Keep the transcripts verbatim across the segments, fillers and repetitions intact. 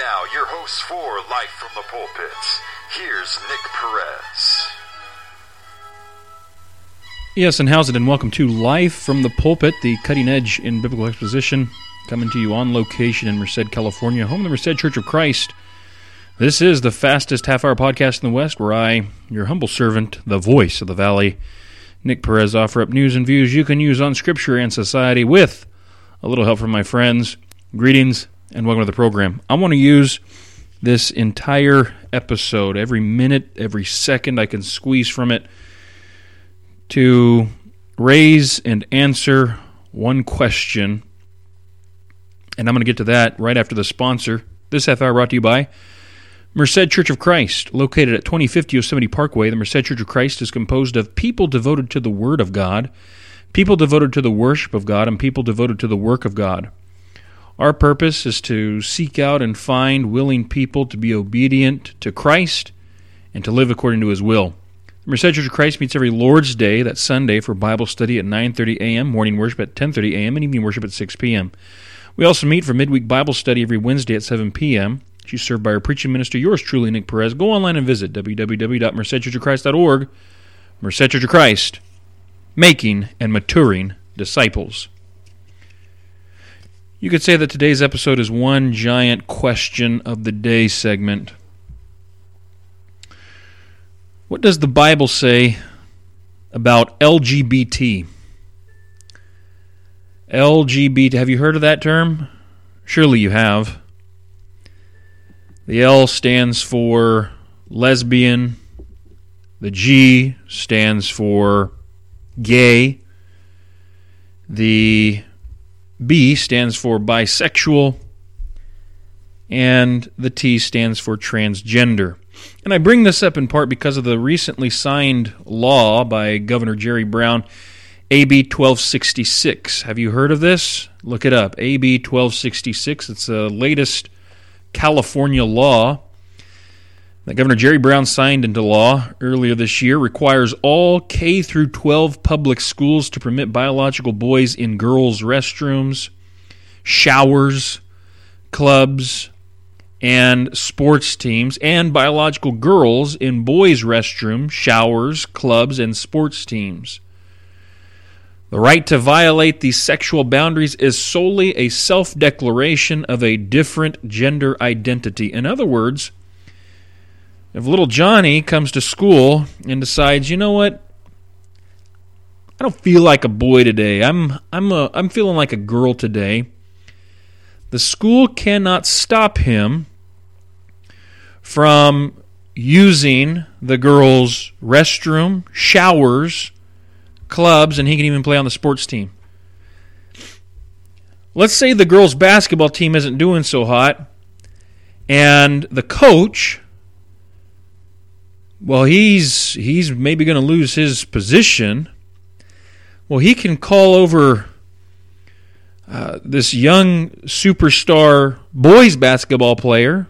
now, your host for Life from the Pulpits. Here's Nick Perez. Yes, and how's it? And welcome to Life from the Pulpit, the cutting edge in biblical exposition, coming to you on location in Merced, California, home of the Merced Church of Christ. This is the fastest half-hour podcast in the West, where I, your humble servant, the voice of the Valley, Nick Perez, offer up news and views you can use on Scripture and society with a little help from my friends. Greetings and welcome to the program. I want to use this entire episode, every minute, every second I can squeeze from it, to raise and answer one question, and I'm going to get to that right after the sponsor. This half hour brought to you by Merced Church of Christ, located at twenty fifty Yosemite Parkway. The Merced Church of Christ is composed of people devoted to the Word of God, people devoted to the worship of God, and people devoted to the work of God. Our purpose is to seek out and find willing people to be obedient to Christ and to live according to His will. The Merced Church of Christ meets every Lord's Day, that's Sunday, for Bible study at nine thirty a.m., morning worship at ten thirty a.m., and evening worship at six p.m. We also meet for midweek Bible study every Wednesday at seven p.m. She's served by our preaching minister, yours truly, Nick Perez. Go online and visit w w w dot merced church of christ dot org. Merced Church of Christ, making and maturing disciples. You could say that today's episode is one giant question of the day segment. What does the Bible say about L G B T? L G B T, have you heard of that term? Surely you have. The L stands for lesbian. The G stands for gay. The B stands for bisexual. And the T stands for transgender. And I bring this up in part because of the recently signed law by Governor Jerry Brown, A B twelve sixty-six. Have you heard of this? Look it up, A B twelve sixty-six. It's the latest California law that Governor Jerry Brown signed into law earlier this year. Requires all K through twelve public schools to permit biological boys in girls' restrooms, showers, clubs, and sports teams, and biological girls in boys' restrooms, showers, clubs, and sports teams. The right to violate these sexual boundaries is solely a self-declaration of a different gender identity. In other words, if little Johnny comes to school and decides, you know what, I don't feel like a boy today, I'm I'm a, I'm feeling like a girl today, the school cannot stop him from using the girls' restroom, showers, clubs, and he can even play on the sports team. Let's say the girls' basketball team isn't doing so hot, and the coach, well, he's he's maybe going to lose his position. Well, he can call over Uh, this young superstar boys basketball player,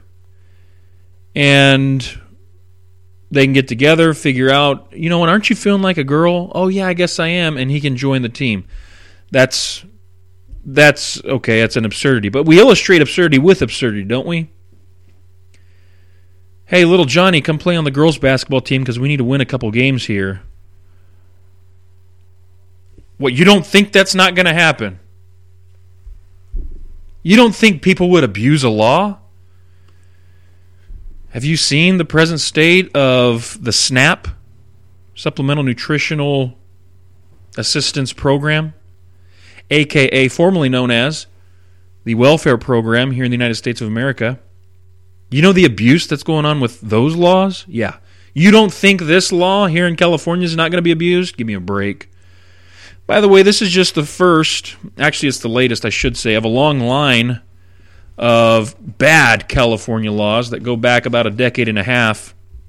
and they can get together, figure out, you know what, aren't you feeling like a girl? Oh yeah, I guess I am, and he can join the team. That's, that's okay, that's an absurdity. But we illustrate absurdity with absurdity, don't we? Hey, little Johnny, come play on the girls basketball team because we need to win a couple games here. What, you don't think that's not going to happen? You don't think people would abuse a law? Have you seen the present state of the SNAP, Supplemental Nutritional Assistance Program, a k a formerly known as the Welfare Program here in the United States of America? You know the abuse that's going on with those laws? Yeah. You don't think this law here in California is not going to be abused? Give me a break. By the way, this is just the first, actually it's the latest, I should say, of a long line of bad California laws that go back about a decade and a half.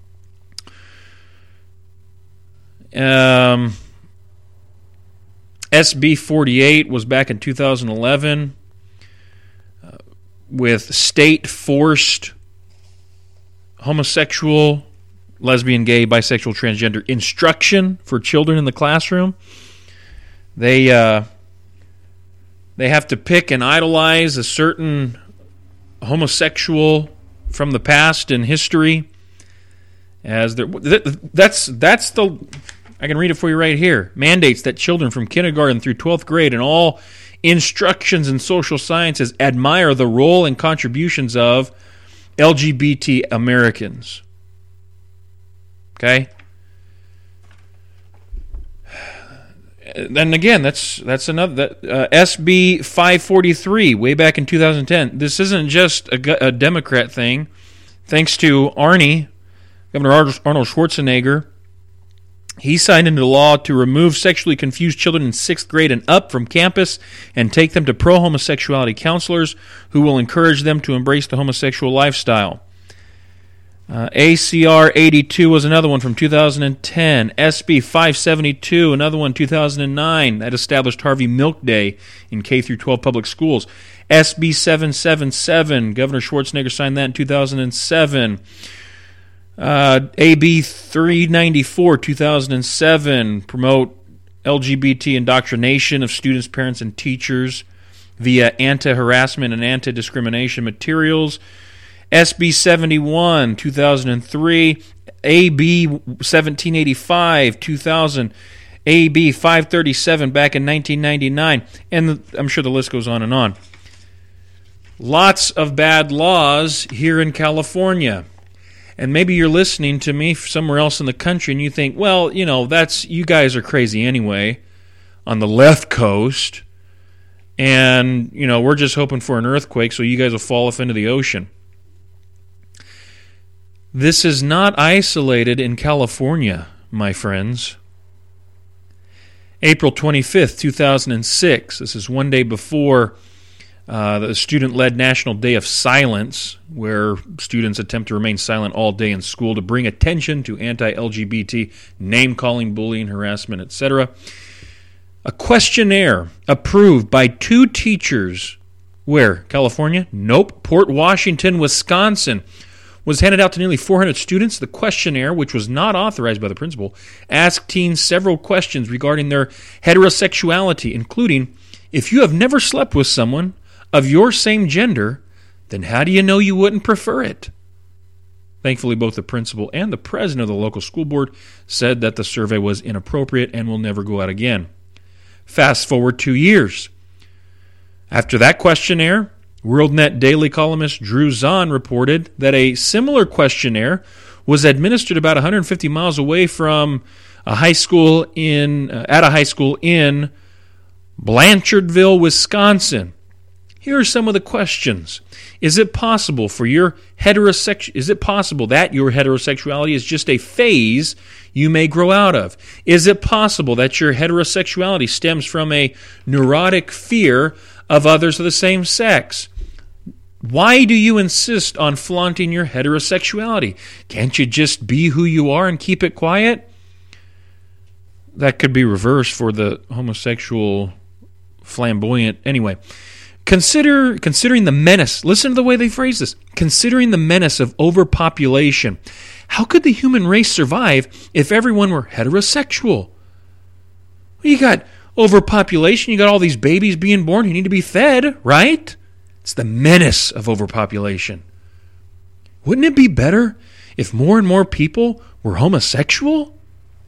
Um, S B forty-eight was back in two thousand eleven uh, with state-forced homosexual, lesbian, gay, bisexual, transgender instruction for children in the classroom. They uh, they have to pick and idolize a certain homosexual from the past and history. As there, that's that's the I can read it for you right here. Mandates that children from kindergarten through twelfth grade and all instructions in social sciences admire the role and contributions of L G B T Americans. Okay? Then again, that's that's another that, uh, S B five forty-three, way back in two thousand ten. This isn't just a, a Democrat thing. Thanks to Arnie, Governor Arnold Schwarzenegger, he signed into law to remove sexually confused children in sixth grade and up from campus and take them to pro-homosexuality counselors who will encourage them to embrace the homosexual lifestyle. Uh, A C R eighty-two was another one from two thousand ten. S B five seventy-two, another one two thousand nine. That established Harvey Milk Day in K through twelve public schools. S B seven seventy-seven, Governor Schwarzenegger signed that in two thousand seven. Uh, A B three ninety-four, two thousand seven, promote L G B T indoctrination of students, parents, and teachers via anti-harassment and anti-discrimination materials. S B seventy-one, two thousand three, A B seventeen eighty-five, two thousand, A B five thirty-seven back in nineteen ninety-nine, and the, I'm sure the list goes on and on. Lots of bad laws here in California. And maybe you're listening to me somewhere else in the country and you think, well, you know, that's you guys are crazy anyway on the left coast, and, you know, we're just hoping for an earthquake so you guys will fall off into the ocean. This is not isolated in California, my friends. April twenty-fifth, two thousand six. This is one day before uh, the student-led National Day of Silence, where students attempt to remain silent all day in school to bring attention to anti-L G B T, name-calling, bullying, harassment, et cetera. A questionnaire approved by two teachers. Where? California? Nope. Port Washington, Wisconsin. Was handed out to nearly four hundred students. The questionnaire, which was not authorized by the principal, asked teens several questions regarding their heterosexuality, including, if you have never slept with someone of your same gender, then how do you know you wouldn't prefer it? Thankfully, both the principal and the president of the local school board said that the survey was inappropriate and will never go out again. Fast forward two years. After that questionnaire, WorldNet Daily columnist Drew Zahn reported that a similar questionnaire was administered about one hundred fifty miles away from a high school in uh, at a high school in Blanchardville, Wisconsin. Here are some of the questions. Is it possible for your heterosex is it possible that your heterosexuality is just a phase you may grow out of? Is it possible that your heterosexuality stems from a neurotic fear of others of the same sex? Why do you insist on flaunting your heterosexuality? Can't you just be who you are and keep it quiet? That could be reversed for the homosexual flamboyant. Anyway, consider considering the menace. Listen to the way they phrase this. Considering the menace of overpopulation. How could the human race survive if everyone were heterosexual? Well, you got overpopulation. You got all these babies being born who need to be fed, right? It's the menace of overpopulation. Wouldn't it be better if more and more people were homosexual?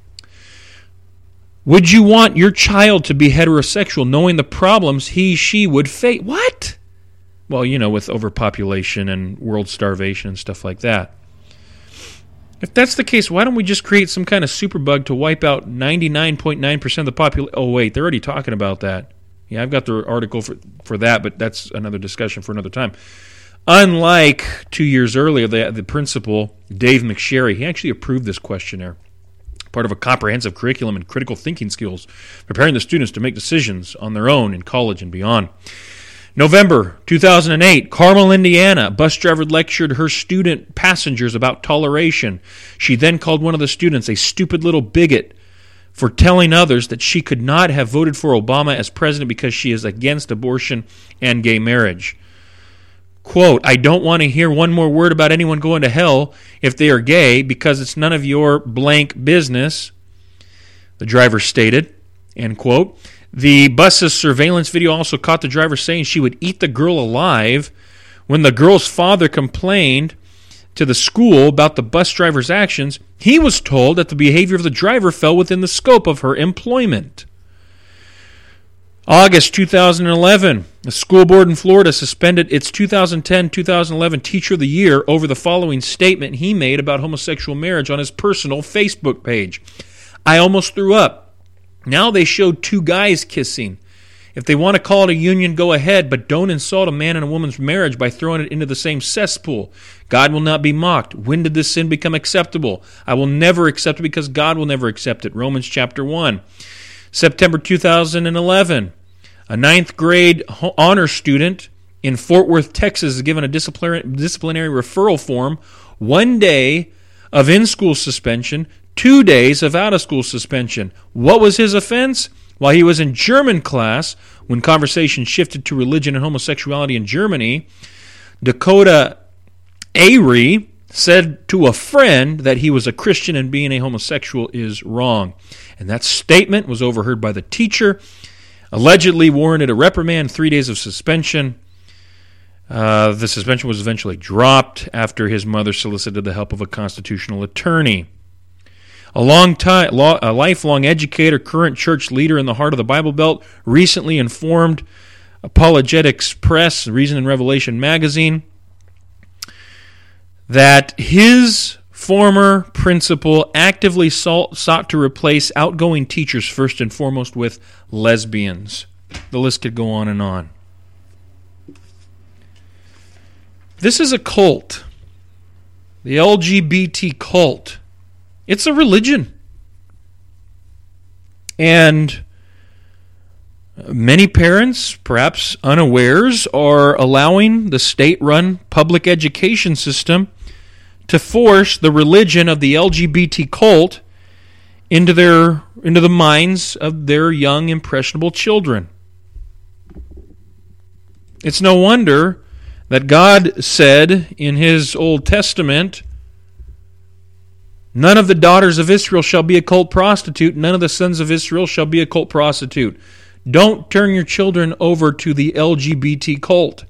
Would you want your child to be heterosexual knowing the problems he, she would face? What? Well, you know, with overpopulation and world starvation and stuff like that. If that's the case, why don't we just create some kind of superbug to wipe out ninety-nine point nine percent of the population? Oh, wait, they're already talking about that. Yeah, I've got the article for, for that, but that's another discussion for another time. Unlike two years earlier, the, the principal, Dave McSherry, he actually approved this questionnaire, part of a comprehensive curriculum and critical thinking skills, preparing the students to make decisions on their own in college and beyond. November two thousand eight, Carmel, Indiana. A bus driver lectured her student passengers about toleration. She then called one of the students a stupid little bigot for telling others that she could not have voted for Obama as president because she is against abortion and gay marriage. Quote, I don't want to hear one more word about anyone going to hell if they are gay because it's none of your blank business, the driver stated, end quote. The bus's surveillance video also caught the driver saying she would eat the girl alive. When the girl's father complained, to the school about the bus driver's actions, he was told that the behavior of the driver fell within the scope of her employment. August two thousand eleven, the school board in Florida suspended its two thousand ten two thousand eleven Teacher of the Year over the following statement he made about homosexual marriage on his personal Facebook page. I almost threw up. Now they showed two guys kissing. If they want to call it a union, go ahead, but don't insult a man and a woman's marriage by throwing it into the same cesspool. God will not be mocked. When did this sin become acceptable? I will never accept it because God will never accept it. Romans chapter one. September two thousand eleven. A ninth grade honor student in Fort Worth, Texas is given a disciplinary, disciplinary referral form, one day of in-school suspension, two days of out-of-school suspension. What was his offense? While he was in German class, when conversation shifted to religion and homosexuality in Germany, Dakota Airy said to a friend that he was a Christian and being a homosexual is wrong. And that statement was overheard by the teacher, allegedly warranted a reprimand, three days of suspension. Uh, the suspension was eventually dropped after his mother solicited the help of a constitutional attorney. A long time, a lifelong educator, current church leader in the heart of the Bible Belt, recently informed Apologetics Press, Reason and Revelation magazine, that his former principal actively sought to replace outgoing teachers first and foremost with lesbians. The list could go on and on. This is a cult. The L G B T cult. It's a religion. And many parents, perhaps unawares, are allowing the state-run public education system to force the religion of the L G B T cult into their into the minds of their young, impressionable children. It's no wonder that God said in His Old Testament, none of the daughters of Israel shall be a cult prostitute, none of the sons of Israel shall be a cult prostitute. Don't turn your children over to the L G B T cult.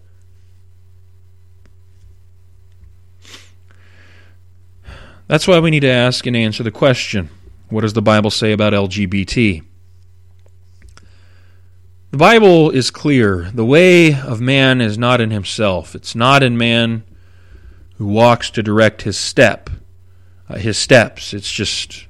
That's why we need to ask and answer the question, what does the Bible say about L G B T? The Bible is clear. The way of man is not in himself. It's not in man who walks to direct his step, uh, his steps. It's just,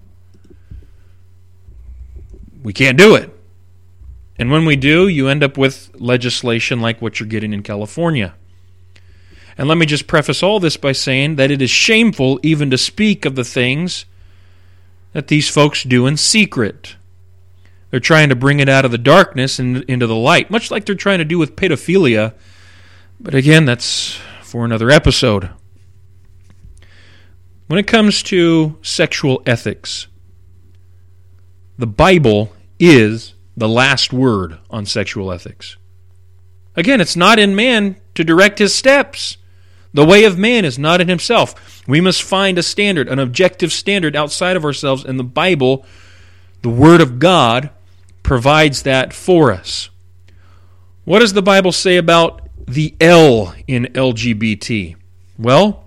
we can't do it. And when we do, you end up with legislation like what you're getting in California. And let me just preface all this by saying that it is shameful even to speak of the things that these folks do in secret. They're trying to bring it out of the darkness and into the light, much like they're trying to do with pedophilia. But again, that's for another episode. When it comes to sexual ethics, the Bible is the last word on sexual ethics. Again, it's not in man to direct his steps. The way of man is not in himself. We must find a standard, an objective standard outside of ourselves, and the Bible, the Word of God, provides that for us. What does the Bible say about the L in L G B T? Well,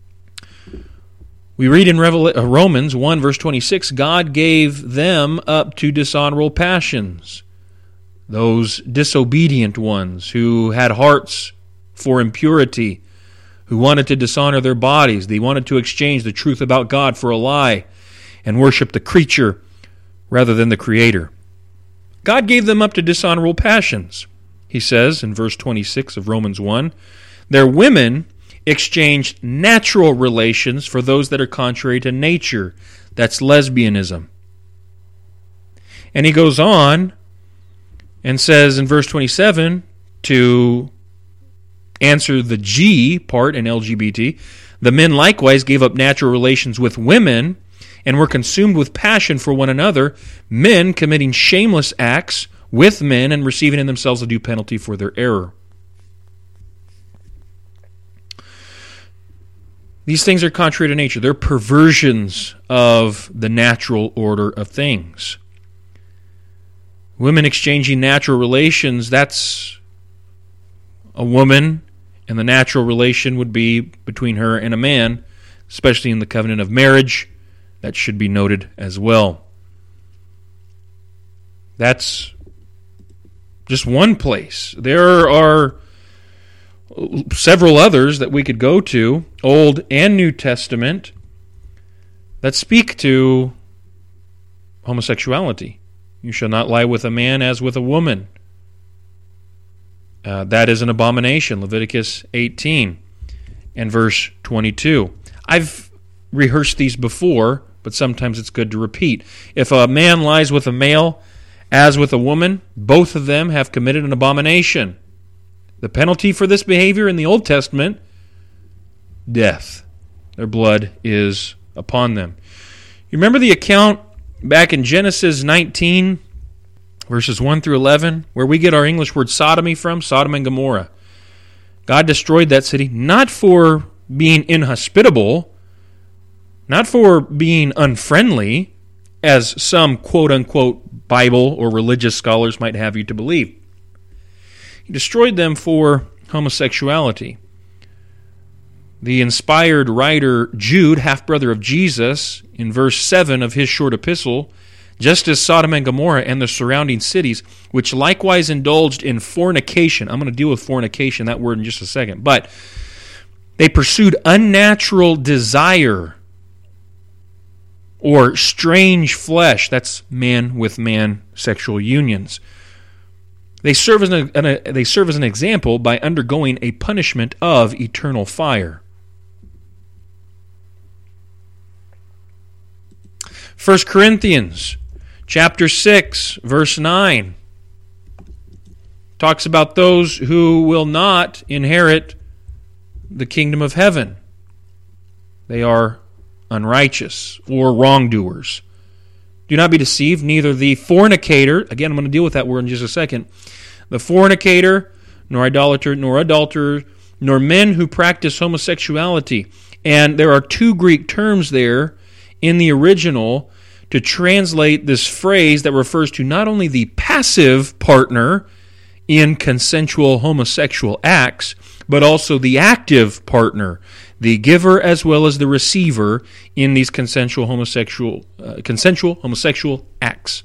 we read in Romans one, verse twenty-six, God gave them up to dishonorable passions. Those disobedient ones who had hearts for impurity, who wanted to dishonor their bodies. They wanted to exchange the truth about God for a lie and worship the creature rather than the Creator. God gave them up to dishonorable passions. He says in verse twenty-six of Romans one, their women exchanged natural relations for those that are contrary to nature. That's lesbianism. And he goes on and says in verse twenty-seven, to answer the G part in L G B T, the men likewise gave up natural relations with women and were consumed with passion for one another, men committing shameless acts with men and receiving in themselves a due penalty for their error. These things are contrary to nature. They're perversions of the natural order of things. Women exchanging natural relations, that's a woman, and the natural relation would be between her and a man, especially in the covenant of marriage. That should be noted as well. That's just one place. There are several others that we could go to, Old and New Testament, that speak to homosexuality. You shall not lie with a man as with a woman. Uh, that is an abomination, Leviticus eighteen and verse twenty-two. I've rehearsed these before, but sometimes it's good to repeat. If a man lies with a male as with a woman, both of them have committed an abomination. The penalty for this behavior in the Old Testament, death. Their blood is upon them. You remember the account back in Genesis nineteen, verses one through eleven, where we get our English word sodomy from, Sodom and Gomorrah. God destroyed that city not for being inhospitable, not for being unfriendly, as some quote-unquote Bible or religious scholars might have you to believe. He destroyed them for homosexuality. The inspired writer Jude, half-brother of Jesus, in verse seven of his short epistle, just as Sodom and Gomorrah and the surrounding cities, which likewise indulged in fornication. I'm going to deal with fornication, that word, in just a second. But they pursued unnatural desire or strange flesh. That's man with man sexual unions. They serve as an, an, they serve as an example by undergoing a punishment of eternal fire. First Corinthians chapter six, verse nine talks about those who will not inherit the kingdom of heaven. They are unrighteous or wrongdoers. Do not be deceived, neither the fornicator, again I'm going to deal with that word in just a second, the fornicator, nor idolater, nor adulterer, nor men who practice homosexuality. And there are two Greek terms there in the original to translate this phrase that refers to not only the passive partner in consensual homosexual acts, but also the active partner, the giver as well as the receiver in these consensual homosexual uh, consensual homosexual acts.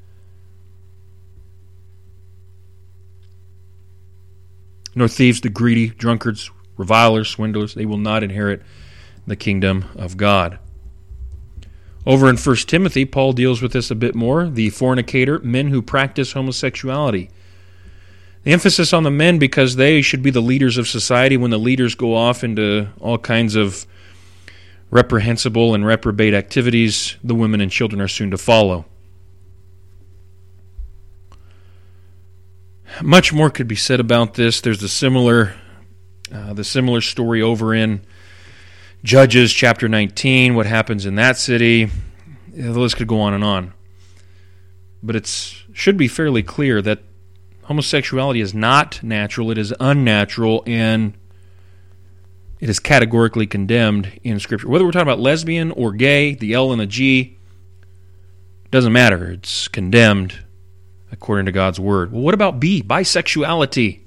Nor thieves, the greedy, drunkards, revilers, swindlers, they will not inherit the kingdom of God. Over in First Timothy, Paul deals with this a bit more. The fornicator, men who practice homosexuality. The emphasis on the men because they should be the leaders of society. When the leaders go off into all kinds of reprehensible and reprobate activities, the women and children are soon to follow. Much more could be said about this. There's the similar, uh, the similar story over in Judges chapter nineteen, what happens in that city. The list could go on and on. But it should be fairly clear that homosexuality is not natural, it is unnatural, and it is categorically condemned in Scripture. Whether we're talking about lesbian or gay, the L and the G, doesn't matter. It's condemned according to God's Word. Well, what about B, bisexuality?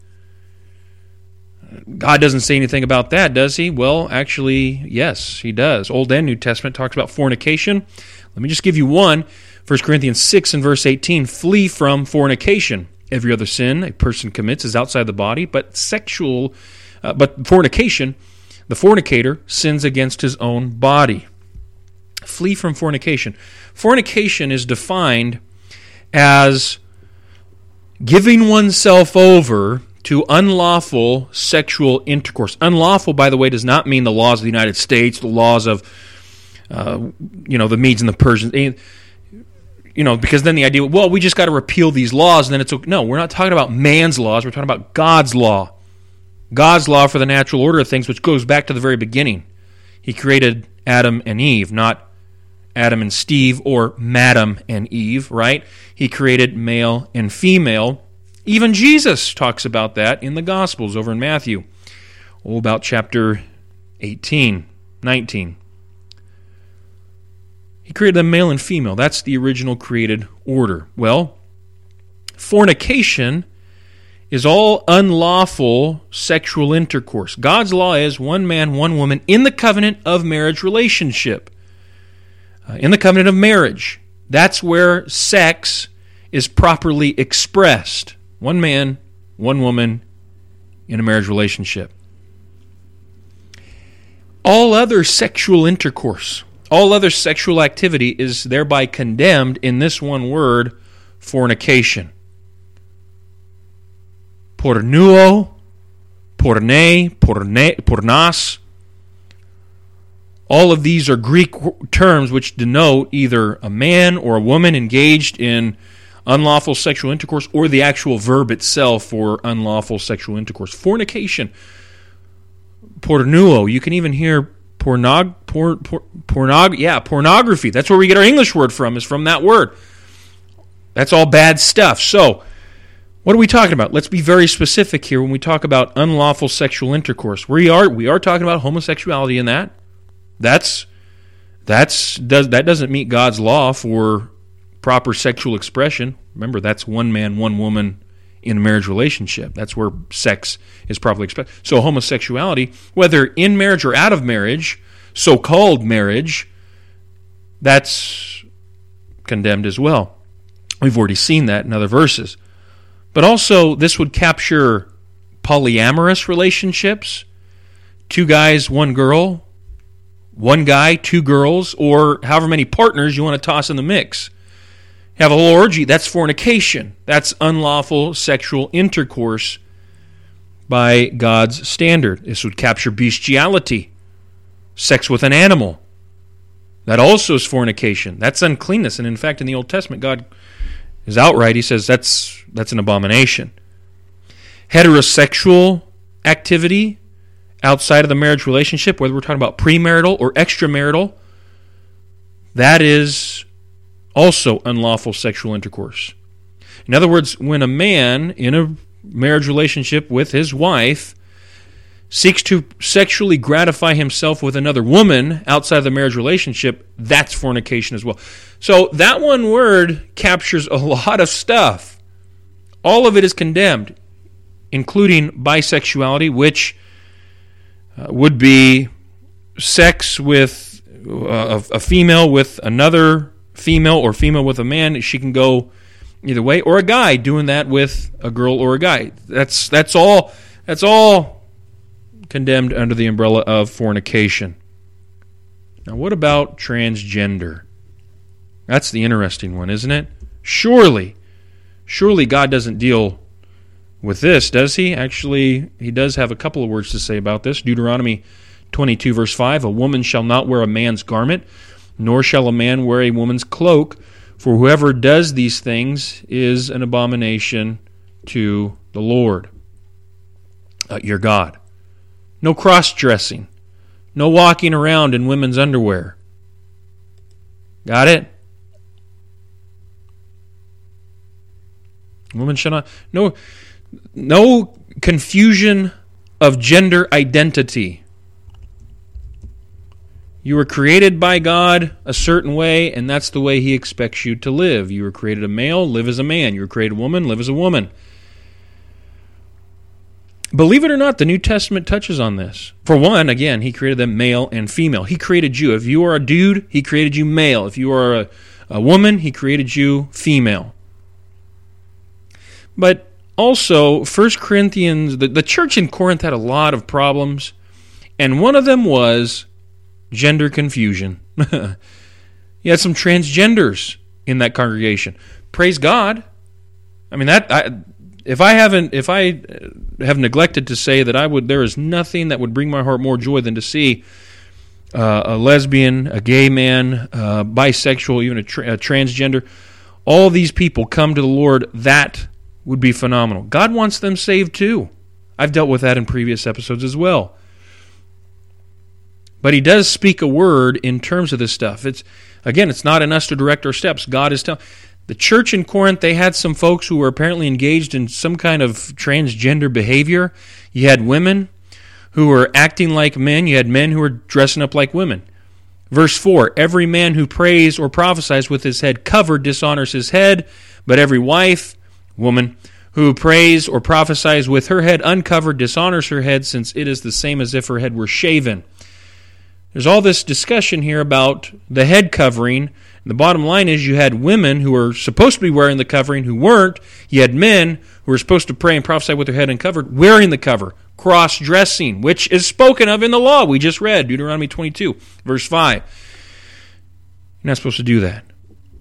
God doesn't say anything about that, does he? Well, actually, yes, he does. Old and New Testament talks about fornication. Let me just give you one. First Corinthians six and verse eighteen, flee from fornication. Every other sin a person commits is outside the body, but sexual, uh, but fornication, the fornicator sins against his own body. Flee from fornication. Fornication is defined as giving oneself over to unlawful sexual intercourse. Unlawful, by the way, does not mean the laws of the United States, the laws of, uh, you know, the Medes and the Persians. You know, because then the idea, well, we just got to repeal these laws, and then it's okay. No, we're not talking about man's laws. We're talking about God's law. God's law for the natural order of things, which goes back to the very beginning. He created Adam and Eve, not Adam and Steve or Madam and Eve, right? He created male and female. Even Jesus talks about that in the Gospels over in Matthew. Oh, about chapter eighteen, nineteen. He created them male and female. That's the original created order. Well, fornication is all unlawful sexual intercourse. God's law is one man, one woman in the covenant of marriage relationship. Uh, in the covenant of marriage. That's where sex is properly expressed. One man, one woman in a marriage relationship. All other sexual intercourse, all other sexual activity is thereby condemned in this one word, fornication. Pornuo, porne, porne, pornas. All of these are Greek terms which denote either a man or a woman engaged in unlawful sexual intercourse or the actual verb itself for unlawful sexual intercourse. Fornication. Pornuo. You can even hear pornog, por, por, pornog, yeah, pornography. That's where we get our English word from, is from that word. That's all bad stuff. So, what are we talking about? Let's be very specific here when we talk about unlawful sexual intercourse. We are we are talking about homosexuality in that. That's that's does that doesn't meet God's law for proper sexual expression. Remember, that's one man, one woman in a marriage relationship. That's where sex is properly expressed. So homosexuality, whether in marriage or out of marriage, so-called marriage, that's condemned as well. We've already seen that in other verses. But also, this would capture polyamorous relationships, two guys, one girl, one guy, two girls, or however many partners you want to toss in the mix. Have a whole orgy, that's fornication. That's unlawful sexual intercourse by God's standard. This would capture bestiality, sex with an animal. That also is fornication. That's uncleanness. And in fact, in the Old Testament, God is outright, he says that's that's an abomination. Heterosexual activity outside of the marriage relationship, whether we're talking about premarital or extramarital, that is also unlawful sexual intercourse. In other words, when a man in a marriage relationship with his wife seeks to sexually gratify himself with another woman outside of the marriage relationship, that's fornication as well. So that one word captures a lot of stuff. All of it is condemned, including bisexuality, which uh, would be sex with uh, a female with another female or female with a man. She can go either way, or a guy doing that with a girl or a guy. That's that's all. That's all condemned under the umbrella of fornication. Now, what about transgender? That's the interesting one, isn't it? Surely, surely God doesn't deal with this, does he? Actually, he does have a couple of words to say about this. Deuteronomy twenty-two, verse five, a woman shall not wear a man's garment, nor shall a man wear a woman's cloak, for whoever does these things is an abomination to the Lord, uh, your God. No cross-dressing. No walking around in women's underwear. Got it? Women shall not... No, no confusion of gender identity. You were created by God a certain way, and that's the way He expects you to live. You were created a male, live as a man. You were created a woman, live as a woman. Believe it or not, the New Testament touches on this. For one, again, He created them male and female. He created you. If you are a dude, He created you male. If you are a, a woman, He created you female. But also, First Corinthians, the, the church in Corinth had a lot of problems, and one of them was gender confusion. You had some transgenders in that congregation. Praise God. I mean, that I, if I haven't, if I have neglected to say that I would, there is nothing that would bring my heart more joy than to see uh, a lesbian, a gay man, uh, bisexual, even a, tra- a transgender, all these people come to the Lord. That would be phenomenal. God wants them saved too. I've dealt with that in previous episodes as well. But He does speak a word in terms of this stuff. It's again, it's not in us to direct our steps. God is telling. The church in Corinth, they had some folks who were apparently engaged in some kind of transgender behavior. You had women who were acting like men. You had men who were dressing up like women. Verse four, every man who prays or prophesies with his head covered dishonors his head, but every wife, woman, who prays or prophesies with her head uncovered dishonors her head, since it is the same as if her head were shaven. There's all this discussion here about the head covering. The bottom line is you had women who were supposed to be wearing the covering who weren't. You had men who were supposed to pray and prophesy with their head uncovered wearing the cover. Cross-dressing, which is spoken of in the law we just read, Deuteronomy twenty-two, verse five. You're not supposed to do that.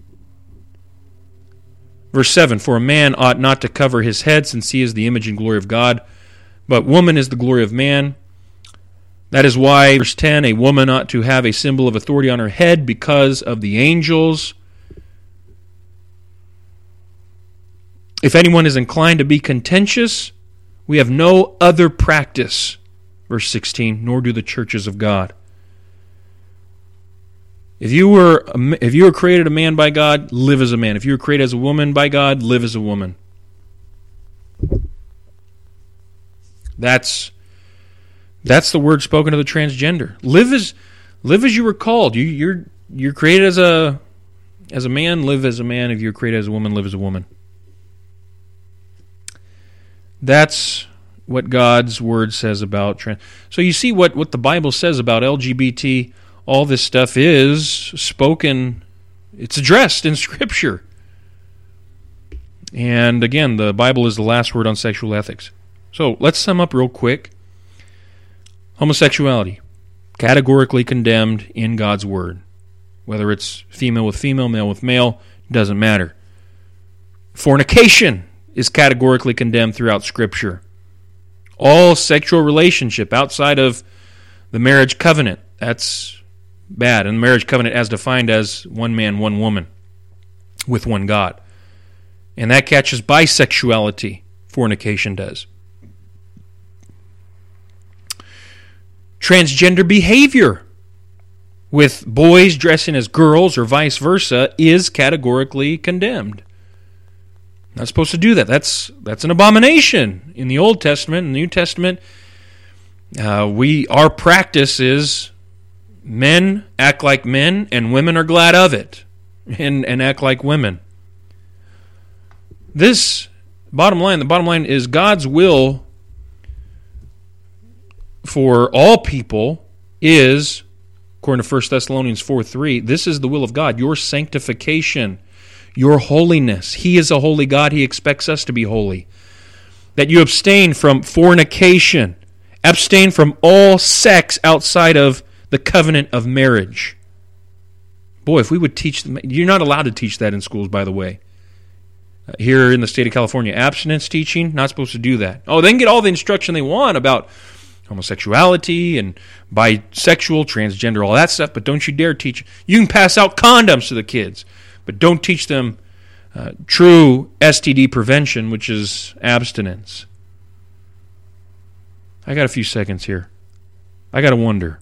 Verse seven, for a man ought not to cover his head, since he is the image and glory of God, but woman is the glory of man. That is why, verse ten, a woman ought to have a symbol of authority on her head because of the angels. If anyone is inclined to be contentious, we have no other practice, verse sixteen, nor do the churches of God. If you were if you were created a man by God, live as a man. If you were created as a woman by God, live as a woman. That's that's the word spoken to the transgender. Live as live as you were called. You, you're you're created as a as a man. Live as a man. If you're created as a woman, live as a woman. That's what God's word says about trans. So you see what, what the Bible says about L G B T. All this stuff is spoken, it's addressed in Scripture. And again, the Bible is the last word on sexual ethics. So let's sum up real quick. Homosexuality, categorically condemned in God's word. Whether it's female with female, male with male, doesn't matter. Fornication is categorically condemned throughout Scripture. All sexual relationship outside of the marriage covenant, that's bad. And the marriage covenant as defined as one man, one woman, with one God. And that catches bisexuality, fornication does. Transgender behavior with boys dressing as girls or vice versa is categorically condemned. Not supposed to do that. That's that's an abomination in the Old Testament. In the New Testament, uh, we our practice is men act like men and women are glad of it and, and act like women. This, bottom line, the bottom line is God's will for all people is, according to First Thessalonians four three, this is the will of God, your sanctification, your holiness. He is a holy God. He expects us to be holy. That you abstain from fornication, abstain from all sex outside of the covenant of marriage. Boy, if we would teach them, you're not allowed to teach that in schools, by the way. Uh, here in the state of California, abstinence teaching, not supposed to do that. Oh, they can get all the instruction they want about homosexuality and bisexual, transgender, all that stuff, but don't you dare teach. You can pass out condoms to the kids, but don't teach them uh, true S T D prevention, which is abstinence. I got a few seconds here. I got to wonder.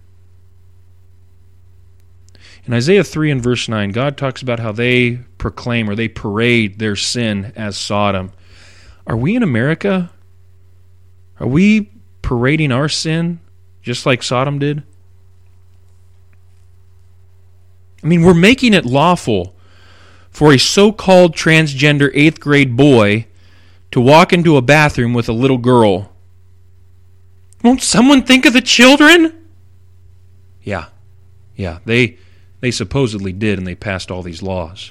In Isaiah three and verse nine, God talks about how they proclaim or they parade their sin as Sodom. Are we in America? Are we parading our sin just like Sodom did? I mean, we're making it lawful for a so-called transgender eighth grade boy to walk into a bathroom with a little girl. Won't someone think of the children? Yeah, yeah, they... They supposedly did, and they passed all these laws.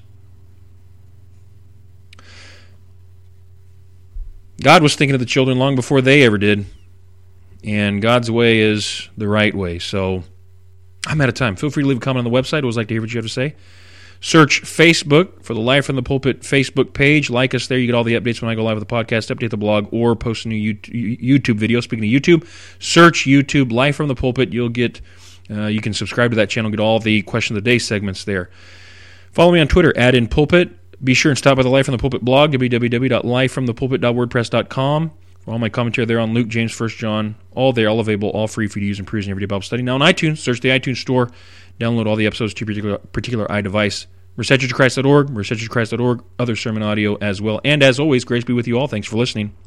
God was thinking of the children long before they ever did, and God's way is the right way. So I'm out of time. Feel free to leave a comment on the website. I always like to hear what you have to say. Search Facebook for the Live from the Pulpit Facebook page. Like us there. You get all the updates when I go live with the podcast, update the blog, or post a new YouTube video. Speaking of YouTube, search YouTube, Live from the Pulpit. You'll get... Uh, you can subscribe to that channel, get all the Question of the Day segments there. Follow me on Twitter, add in Pulpit. Be sure and stop by the Life from the Pulpit blog, w w w dot life from the pulpit dot wordpress dot com. For all my commentary there on Luke, James, First John, all there, all available, all free for you to use and peruse in everyday Bible study. Now on iTunes, search the iTunes store, download all the episodes to your particular, particular iDevice. merced church of christ dot org, merced church of christ dot org, other sermon audio as well. And as always, grace be with you all. Thanks for listening.